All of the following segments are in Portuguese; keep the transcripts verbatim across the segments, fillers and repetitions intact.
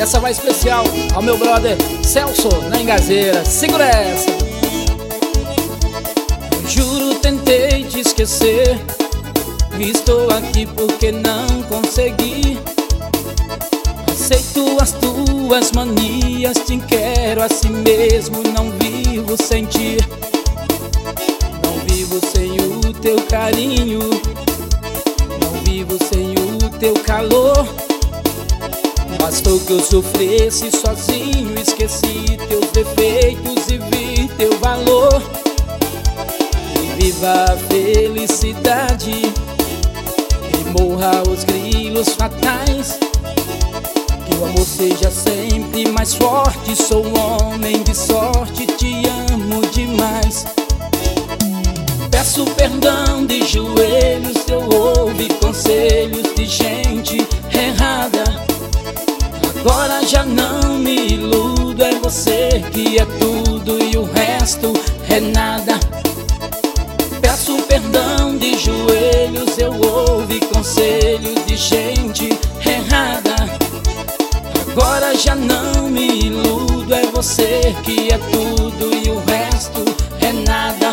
Essa vai especial ao meu brother Celso, na Engazeira. Segura essa. Juro, tentei te esquecer. Estou aqui porque não consegui. Aceito as tuas manias, te quero assim mesmo. Não vivo sem ti, não vivo sem o teu carinho, não vivo sem o teu calor. Bastou que eu sofresse sozinho, esqueci teus defeitos e vi teu valor. E viva a felicidade e morra os grilos fatais. Que o amor seja sempre mais forte. Sou um homem de sorte, te amo demais. Peço perdão de joelhos, eu ouvi conselhos de gente errada. Agora já não me iludo, é você que é tudo e o resto é nada. Peço perdão de joelhos, eu ouvi conselhos de gente errada. Agora já não me iludo, é você que é tudo e o resto é nada.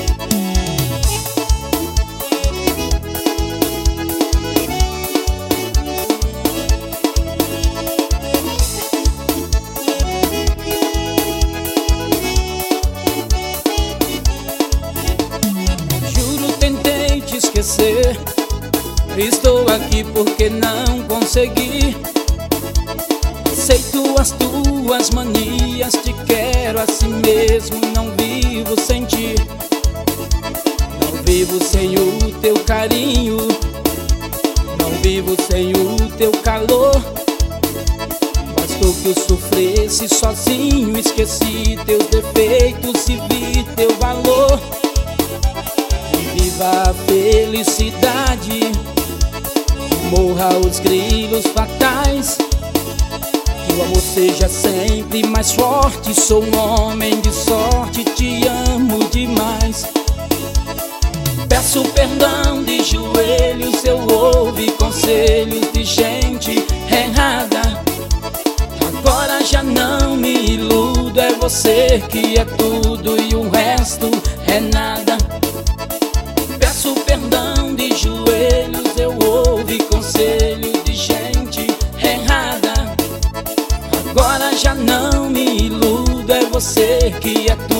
Juro, tentei te esquecer. Estou aqui porque não consegui. Aceito as tuas manias, te quero assim mesmo. Não vivo sem ti, não vivo sem o teu carinho, não vivo sem o teu calor. Bastou que eu sofresse sozinho, esqueci teus defeitos e vi teu valor. E viva a felicidade, morra os grilos fatais. Que o amor seja sempre mais forte. Sou um homem de sorte, te amo demais. Peço perdão de joelhos, eu ouvi conselhos de gente errada. Agora já não me iludo, é você que é tudo e o resto é nada. Peço perdão de joelhos, eu ouvi conselhos de gente errada. Agora já não me iludo, é você que é tudo.